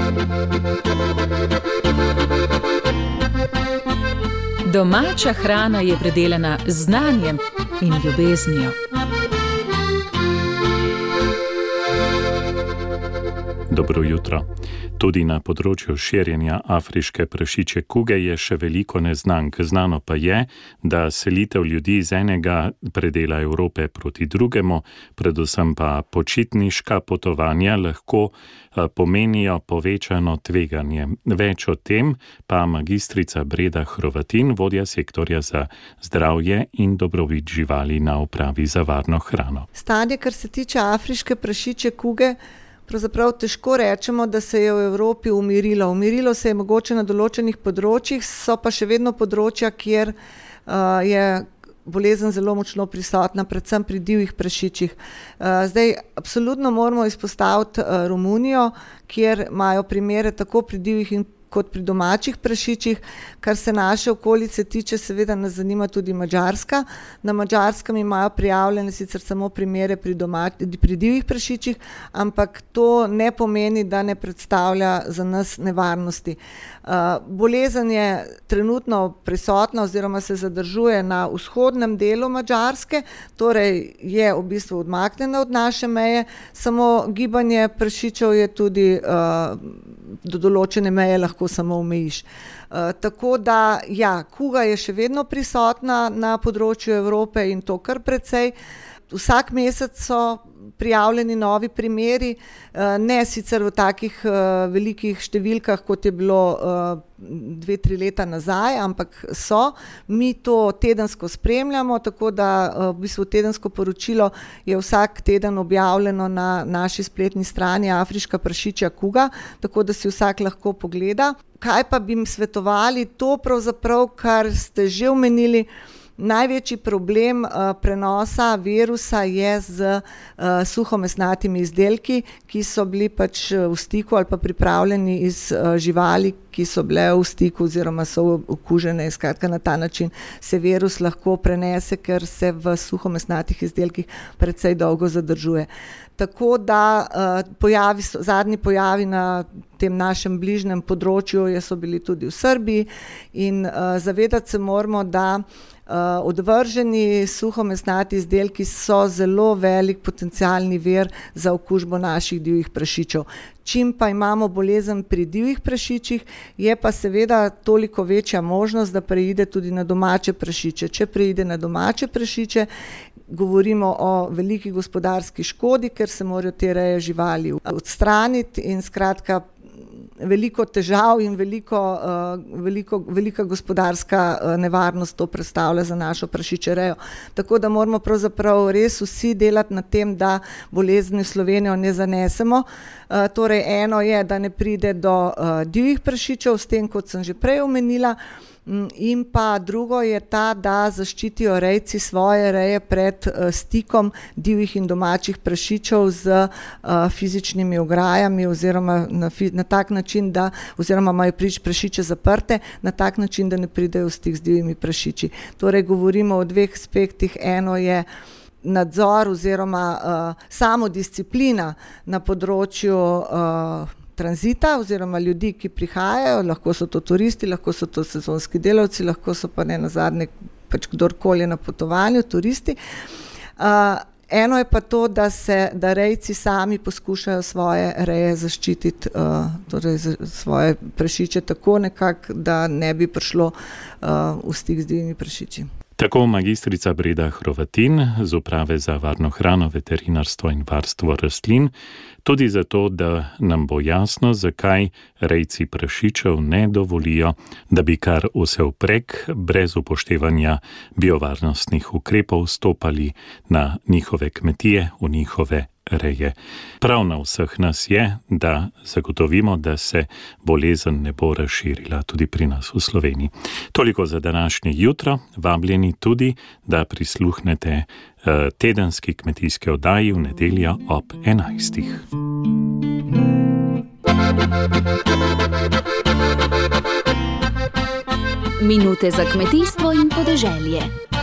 Domača hrana je predelana z znanjem in ljubeznijo. Dobro jutro. Tudi na področju širjenja afriške prašičje kuge je še veliko neznank. Znano pa je, da selitev ljudi z enega predela Evrope proti drugemu, predvsem pa počitniška potovanja lahko pomenijo povečano tveganje. Več o tem pa magistrica Breda Hrovatin, vodja sektorja za zdravje in dobrobit živali na Upravi za varno hrano. Stanje, kar se tiče afriške prašičje kuge, pravzaprav težko rečemo, da se je v Evropi umirilo. Umirilo se je mogoče na določenih področjih, so pa še vedno področja, kjer je bolezen zelo močno prisotna, predvsem pri divjih prašičih. Zdaj, absolutno moramo izpostaviti Romunijo, kjer imajo primere tako pri divjih kot pri domačih prašičih. Kar se naše okolice tiče, seveda nas zanima tudi Madžarska. Na Madžarskem imajo prijavljene sicer samo primere pri divjih prašičih, ampak to ne pomeni, da ne predstavlja za nas nevarnosti. Bolezen je trenutno prisotna oziroma se zadržuje na vzhodnem delu Madžarske, torej je v bistvu odmaknjena od naše meje, samo gibanje prašičev je tudi do določene meje lahko samo omejiš. Tako da, ja, kuga je še vedno prisotna na področju Evrope in to kar precej. Vsak mesec so prijavljeni novi primeri, ne sicer v takih velikih številkah, kot je bilo 2-3 leta nazaj, ampak so. Mi to tedensko spremljamo, tako da v bistvu tedensko poročilo je vsak teden objavljeno na naši spletni strani Afriška prašičja kuga, tako da si vsak lahko pogleda. Kaj pa bi jim svetovali? To pravzaprav, kar ste že omenili, največji problem prenosa virusa je z suhomesnatimi izdelki, ki so bili pač v stiku ali pa pripravljeni iz živali, ki so bile v stiku oziroma so okužene. Skratka, na ta način se virus lahko prenese, ker se v suhomesnatih izdelkih precej dolgo zadržuje. Tako da zadnji pojavi na tem našem bližnjem področju so bili tudi v Srbiji in zavedati se moramo, da odvrženi suhomesnati izdelki so zelo velik potencialni vir za okužbo naših divjih prašičev. Čim pa imamo bolezen pri divjih prašičih, je pa seveda toliko večja možnost, da preide tudi na domače prašiče. Če preide na domače prašiče, govorimo o veliki gospodarski škodi, ker se morajo te reje živali odstraniti in skratka veliko težav in velika gospodarska nevarnost to predstavlja za našo prašičerejo. Tako da moramo pravzaprav res vsi delati na tem, da bolezni v Slovenijo ne zanesemo. Torej eno je, da ne pride do divjih prašičev, s tem, kot sem že prej omenila. In pa drugo je ta, da zaščitijo rejci svoje reje pred stikom divjih in domačih prašičev z fizičnimi ograjami oziroma na tak način, da oziroma imajo prašiče zaprte na tak način, da ne pridejo v stik z divjimi prašiči. Torej govorimo o dveh aspektih. Eno je nadzor oziroma samodisciplina na področju tranzita oziroma ljudi, ki prihajajo, lahko so to turisti, lahko so to sezonski delavci, lahko so pa nenazadnje pač kdorkoli na potovanju, turisti. Eno je pa to, da rejci sami poskušajo svoje reje zaščititi, torej svoje prašiče tako nekako, da ne bi prišlo v stik z divjimi prašiči. Tako magistrica Breda Hrovatin z Uprave za varno hrano, veterinarstvo in varstvo rastlin, tudi zato, da nam bo jasno, zakaj rejci prašičev ne dovolijo, da bi kar vsevprek brez upoštevanja biovarnostnih ukrepov stopali na njihove kmetije, v njihove reje. Prav na vseh nas je, da zagotovimo, da se bolezen ne bo razširila tudi pri nas v Sloveniji. Toliko za današnje jutro. Vabljeni tudi, da prisluhnete tedenski kmetijski oddaji v nedeljo ob 11. Minute za kmetijstvo in podeželje.